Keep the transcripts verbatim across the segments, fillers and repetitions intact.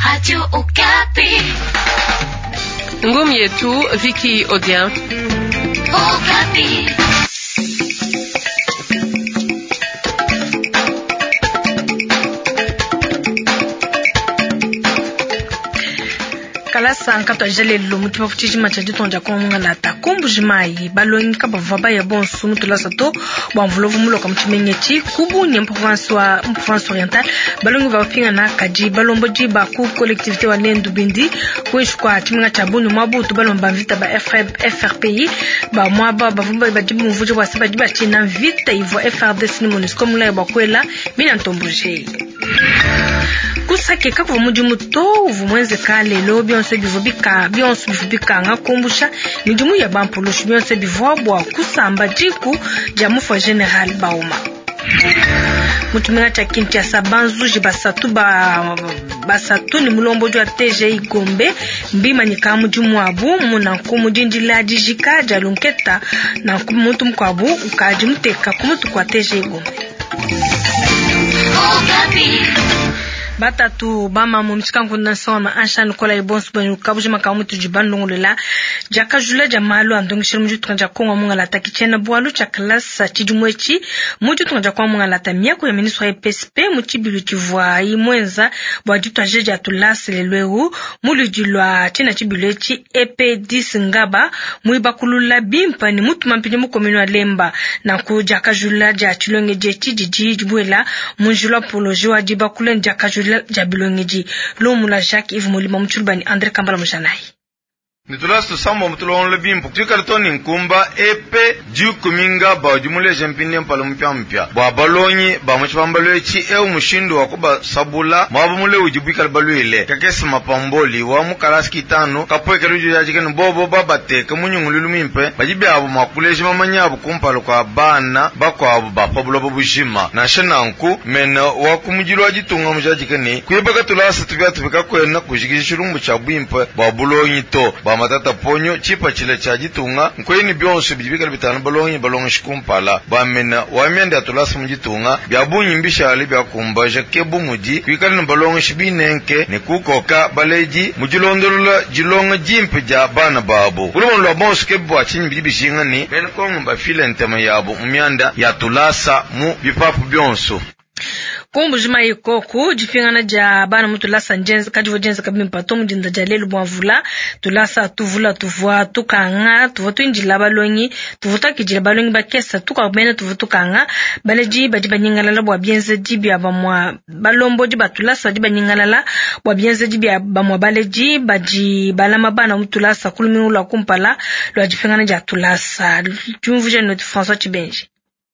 Radio Okapi. Ngumi yetu Vicky Odien. Okapi. Kalasa nkato ajale lo mutima futiji machaji tonja konga la takumbu jimai balongi kaba vaba ya bon sumu to la sato bon vlovu mulo kam chimenyeti kubu ni province wa province orientale balongi va pinga na kaji balombo ji ba ku collectivité wa lendu bindi kwesh kwa chimenga chabunu mabutu balomba vita ba F R P I ba mwaba ba vumba ba jibu mvuje wa saba jiba china vita ivo F R D C ni MONUSCO mula ba kwela mina ntombuje kusake kako mujumu to vumwenze kale lo bionse bivobika bionse bivobika ngakumbusha mijumu ya bampulushi bionse bivobwa kusamba jiku jamufa general bauma mutumina cha Kinshasa banzu jibasatu ba basatu ni mulombo jwa T G I Gombe mbima ni kamu jumu abu muna kumujinji la dijika jalunketa na kumutu mkwabu ukaji mteka kumutu kwa T G I Gombe. Batatu bama mumsika nkunda soma anshan kola ibonsu banu kabuji makamutu jibandu ngula jaka jula jamalu andongishira muju tunja konga munga la takichena bwalu cha klasa chijumwechi muju tunja kwa munga la tamia ku ya ministre P S P muchibilu chivwa imwenza bwajitu ajeja tulasi lelwehu mulu jilwa china chibilechi E P dix ngaba muibakulula bimpa ni mutu mampini mukomino alemba na ku jaka jula ja chilonge jechi jiji jibwela munjula poloji wajibakule jaka jabilongeji lomula Jacques Yves Molima mchulbani Andre Kambala mshanai Nitulastu sambo mtulon le bimpo tukartoni nkumba epe ju kuminga ba jumule jempine mpalo mpya mpya ba balonyi ba mchambalochi e umushindo wakuba sabula mabumule ujibika balwele kakesi mapamboli wa mukalaski tano kapoe ruju yajike bobo babate kamunyungululu mimpe bajibe abo makuleji mamanyabo kumpalo kwa bana bakwa abo bapabulo babushima na shenanku mena wakumujilo ajitunga mujajike ni kuyebaka tulasa tubya tubika kwena kujigishirumbu cha bimpe ba bulonyi to ba matata ponyo chipa chile cha jitunga nkweni byonse bijibika bitano balonyi balonyi shikumpala ba mena wamyanda tulasa mujitunga byabunyi mbishali byakumbaje kebu muji kwikali balonyi shibinenke ne kukoka baleji mujilondolola jilonga jimpe ja bana babu kulumon lo bonse kebu achinyi bijibishinga ni ben kongba file ntema yabo umyanda ya tulasa mu bipapu byonso Kumbu jima yikoku jipingana ja bana mutu lasa njenza kajivo jenza kabimpa tomu jinda jalelu mwavula tulasa tuvula tuvua tukanga tuvotu injila balonyi tuvuta kijila balonyi bakesa tuka bene tuvutu kanga baleji bajiba nyingalala bwa bienze jibi abamwa balombo jiba tulasa jiba nyingalala bwa bienze jibi abamwa baleji baji balama bana mutu lasa kulumi ula kumpala lwa jipingana ja tulasa jumvuje noti François Chibenji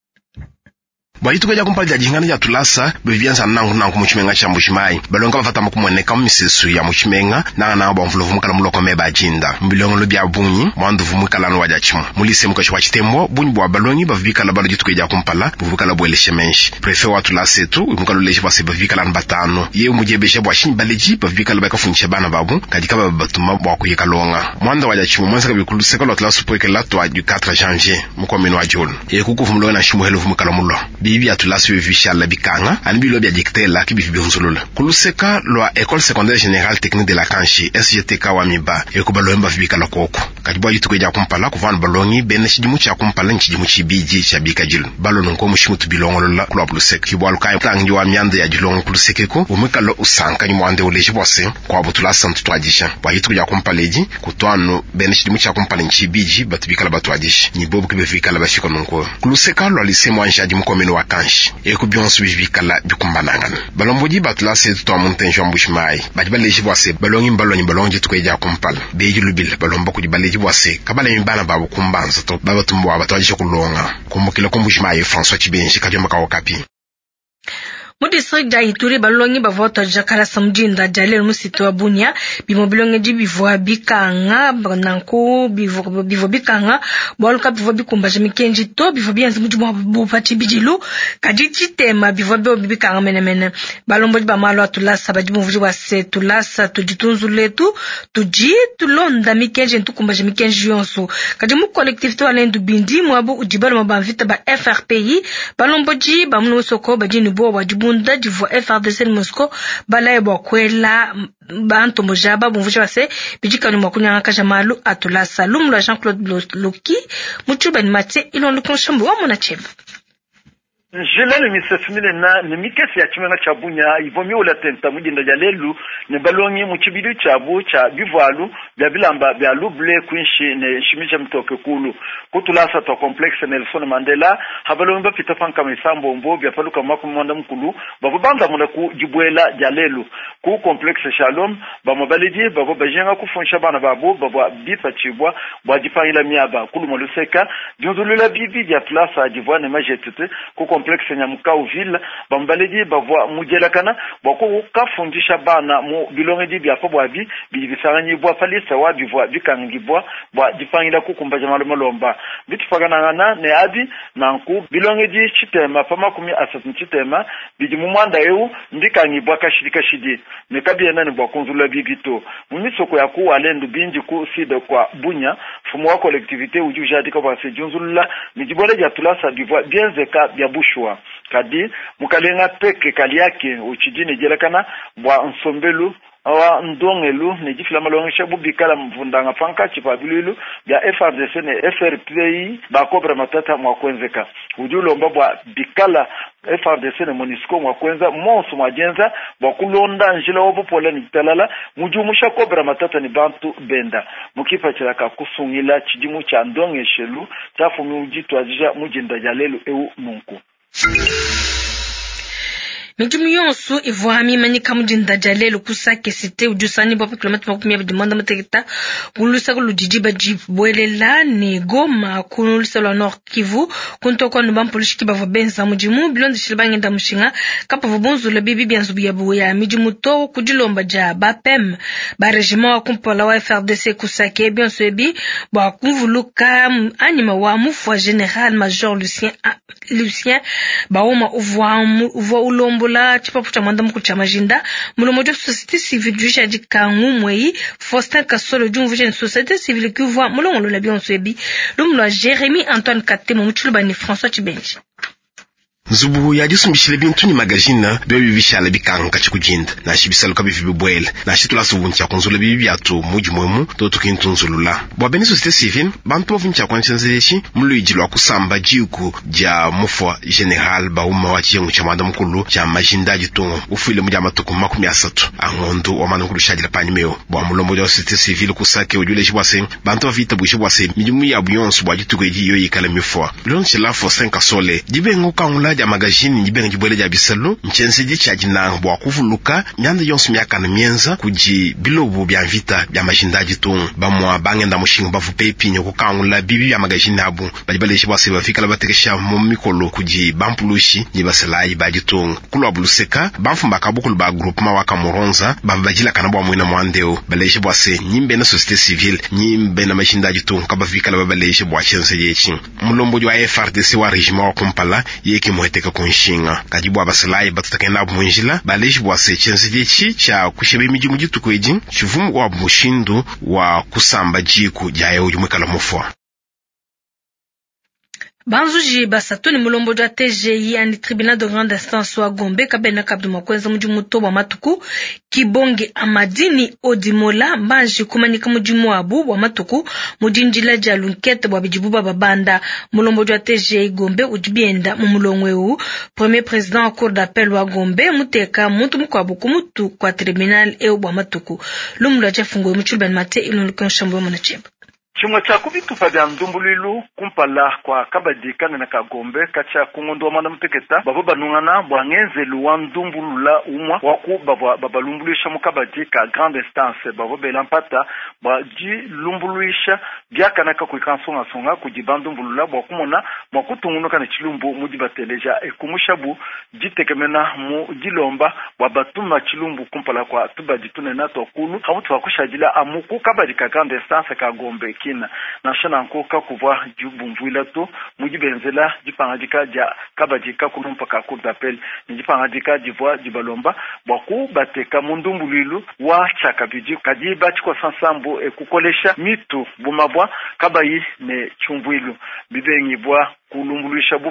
Baitu kwa kumpali jingana ya tulasa bevianza nangu nangu muchimenga cha mbushimai balonga bafata mukumwoneka mumisesu ya muchimenga na na bamvulo mukala muloko meba jinda mbilongo lobya bunyi mwandu vumukala no wajachimu mulise mukasho wa chitembo bunyi bwa balongi bavika la baloji tukeja kumpala buvuka la bweleshe menshi prefe wa tulasa etu mukalo leshe base bavika la batano ye mujebeshe bwa shin baleji bavika la bakafunche bana babu kadika babatuma bwa kuyeka longa mwanda wajachimu mwanza kabikulu sekolo tulasa poike la to du quatre janvier mukomino wa jol ye kukuvumlo na shimu helu vumukala mulo bibi atulasi vishala bikanga anibilo bya diktela kibifi byonzulula kuluseka lwa école secondaire générale technique de la Kanchi S G T K wa miba ekubalo emba vibika la koko kadibwa yitu kweja kumpala kuvana balongi bene shidimu cha kumpala nchidimu chibiji cha bikajil balo nonko mushimutu bilongolola kulwa kuluseka kibwa lukai tangi wa mianda ya jilongo kulusekeko umekalo usanka ni mwande uleji bwase kwa butulasa mtutwajisha bwa yitu kweja kumpaleji kutwano bene shidimu cha kumpala nchibiji batubika la batwajish ni bobu kibefika la bashiko nonko kuluseka lwa lisemu anshaji mkomeno wa Kanchi eko byonsu bibikala bikumbanangana balomboji batulase tutwa muntenjo mbushimai bati baleji bwase balongi balongi balongi tukweja kumpala beji lubil balomba kudi baleji bwase kabale mbana babu kumbanza to baba tumbo abatwaje kulonga kumbukile kumbushimai François Chibenji kajoma ka Okapi. Mu district ja Ituri balongi bavota jakala samjinda jalelu musito wa Bunia bimobilonge jibi voa bikanga bananko bivo bivo bikanga boluka bivo bikumba jemikenji to bivo bianzi mujumo bupati bijilu kaditi tema bivo bivo bikanga menemene balombo ba malo atulasa bajibu vuji wa se tulasa tujitunzu letu tuji tulonda mikenji ntukumba jemikenji yonso kadimu collectivité walendu bindi mwabu ujibalo mabavita ba F R P I balombo ji ba mno soko bajini bo wajibu munda d'Ivoire F R D C Moscou balaye bokwela bantu mojaba bumvusha base bijikani mwakunyanga kajamalu atulasa lumula Jean-Claude Loki muchuba ni mate ilo lukonshamba wa mona chemba. Jelele misefimile na ni mikesi ya chimenga chabunya ivomi ola tenta mujinda jalelu ne balongi muchibidu chabu cha bivalu bya bilamba bya luble kwinshi ne shimisha mtoke kulu kutulasa to complexe Nelson Mandela habalongi ba pitafan kama isambo mbo bya paluka makumanda mkulu babanda muna ku jibwela jalelu ku complexe Shalom ba mobaliji babo bajenga kufunsha bana babo babo bipa chibwa bwa jipangila miaba kulu moluseka junzulula bibi bya tulasa jivwa ne majetute ku complexe Nyamukau ville bambaledi bavwa mujelakana bako kafundisha bana mu bilongedi bya pobwabi bibisanyi bwa palisa wa bivwa bikangibwa bwa difangila kukumba jamalo malomba bitfagana ngana ne abi nanku bilongedi chitema pama kumi asatu chitema bidi mumwanda eu ndikangibwa kashirika shidi ne kabiena ne bwa konzula bibito mumisoko ya ku alendu binji ku side kwa bunya fumu wa collectivité ujujadi kwa sejunzula mijibole ya tulasa bivwa bienzeka bya bushwa kadi mukalenga peke kaliake uchidini jelekana bwa nsombelu awa ndongelu ne jifila malongesha bubikala mvundanga panka chipabilu ya F R D C ne F R P I ba kobra matata mwakwenzeka ujulo mbabwa bikala F R D C ne Monisco mwakwenza monso mwajenza bakulonda njila obo pole ni talala mujumusha kobra matata ni bantu benda mukipa chiraka kusungila chijimu cha ndongeshelu tafu mujitu ajija mujinda jalelu eu nunku. Mijumu yonsu ivoami mani kamujinda jalelu kusake site ujusani bopi kilometre makumi abidi manda matekita kulusa kulu jijiba jibwelela ni Goma kunulisa la Nord Kivu kuntoko nubampolishiki bavo benza mujimu bilondi shilbangi nda mushinga kapa vubonzu la bibi bianzubi ya buya mijumu to kujilomba ja bapem ba regiment wa kumpola wa F R D C kusake biansu ebi ba kumvuluka anima wa mufwa general major Lucien Lucien ba uma uvuwa uvuwa ulombo la chipapucha mwanda mkulu cha majinda mulomojo société civile juisha jikangu mwei Faustin Kasolo jumvuje ni société civile kuvwa mulongolo la bionso ebi lumlo Jérémy Antoine Katemo mchuluba ni François Chibenji. Nzubu ya jisumbishile bintu ni magazina byo bibishala bikanga chikujinda na shibisalo kabifi bwele na shitula subuncha kunzula bibi byatu muji mwemu to tukintunzulula bwa beni société civile bantu bavuncha kwanchenzeshi muluijilwa kusamba jiku ja mufwa general bauma wa chiyengu cha mwanda mkulu cha majindaji tungo ufile muja matuku makumi asatu angondo wa manukulu shajila panimeo bwa mulombo ja société civile kusake ujule shibwase bantu bavita bwishibwase mijumu ya buyonsu bwa jituko eji yoyi kala mifwa bilonchi la Faustin Kasole jibengu kaungula ja magazine jibengu jibwele ja bisalo nchense jichaji na bwa kuvuluka nyanda yonsu miaka na mienza kuji bilobu bya vita bya majindaji tungo bamwa bangenda mushinga bavu pepi nyoko kaungula bibi ya magazine abu bajibale shibwase bafika la batekesha mumikolo kuji bampulushi jibaselayi bajitungo kulwa buluseka bamfumba kabukulu ba groupement waka moronza bambajila kanabwa mwina mwandeo baleishe bwase nyimbe na société civile nyimbe na majindaji tungo kabafika la babaleishe bwa chense yechi mulombo jwa F R D C wa regiment wa kumpala yeki muheteka kunshinga kajibu abaselayi batutakenda mwinjila baleishe bwase chense yechi cha kushebe mijumu jituko eji chivumu wa mushindu wa kusamba jiku jaye ujumwekala mufwa. Banzuji basatoni mulombo jwa T G I ani tribunal de grande instance wa Gombe kabena kabdu mokwenza mujumu to wa matuku kibonge amadini odimola mbanji kumanika mujumu abu wa matuku mudinjila ja lunkete wa bijibuba babanda mulombo jwa T G I Gombe ujibienda mumulongwe u premier président wa cour d'appel wa Gombe muteka muntu mukwabu kumutu kwa tribunal e wa matuku lumula jafungo muchulban mate ilunukon shambo munacheba. Chimwa cha kubitufa bya ndumbululu kumpala kwa kabadika na kagombe kacha kungondo wa manda mteketa babo banungana bwangenze luwa ndumbulula umwa waku babo babalumbulisha mukabadika grande instance babo belampata ba ji lumbuluisha byaka naka kuikansonga songa kujibandumbulula bwa kumona mwakutungunuka na chilumbu mujibateleja ekumushabu jitekemena mu jilomba bwa batuma chilumbu kumpala kwa tubajitune nato kulu hamutu wakushajila amuku kabadika grande instance kagombe kina na shana nkoka kuva jubumvuila to mujibenzela jipangajika ja kabajika kunumpa ka cour d'appel jipangajika jivwa jibalomba baku bateka mundumbulilo wa chaka biji kadiba chiko sansambo ekukolesha mitu bumabwa kabayi ne chumbuilo bibengi bwa kulumbuluisha bufuku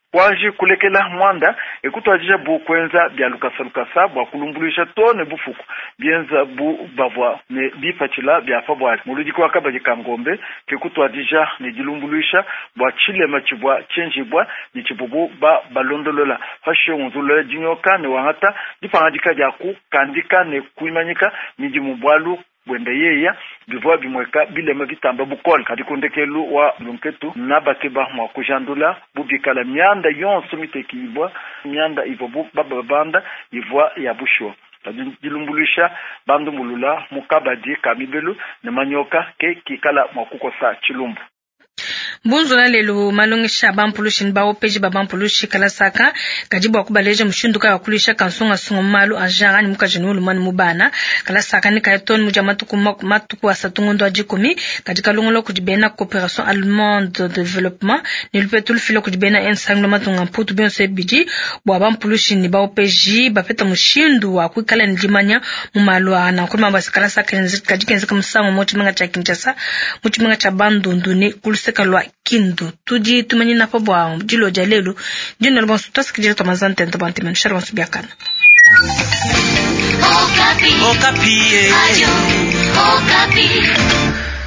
Wanji kulekela mwanda ekutwajija bu kwenza bya lukasa lukasa bwa kulumbulisha tone bufuku bienza bu bavwa ne bipachila bya fabwali muludi kwa kabaje kangombe kekutwajija ne dilumbuluisha bwa chile machibwa chenjibwa ni chibubu ba balondolola fashe unzulo jinyoka ne wangata dipangajika bya ku kandika ne kuimanyika ni jimubwalu wende yeya bivwa bimweka bilema bitamba bukol kadi kundekelu wa lunketu nabakeba mwa kujandula bubikala myanda yonso mitekibwa myanda ivobu baba banda ivwa ya bushwa kadi dilumbulisha bandu mulula mukabadi kamibelu ne manyoka ke kikala mwa kukosa chilumbu. Bunzula lelo malongisha bampulushin ba opeji ba bampulushi kala saka kajibu akubaleje mshunduka yakulisha kansonga songo malu ajara ni mukajinulu mani mubana kala saka ni kayeton muja matuku matuku asatungondo ajikomi katika lungolo kujibena coopération allemande de développement ni lupetul filo kujibena ensanglo matunga mputu bionse biji bwa bampulushin ba opeji ba peta mushindu wa kuikala njimanya mumalu ana kulma basikala saka kajikenze kamsango mochi menga cha kinchasa mochi menga cha bandundu ni kuluseka lwa kindu tuji tumanyi na pabwa jilo jalelu jino lbon sutas kijira tamazante ntabanti man sharwan subiakana Okapi Okapi Okapi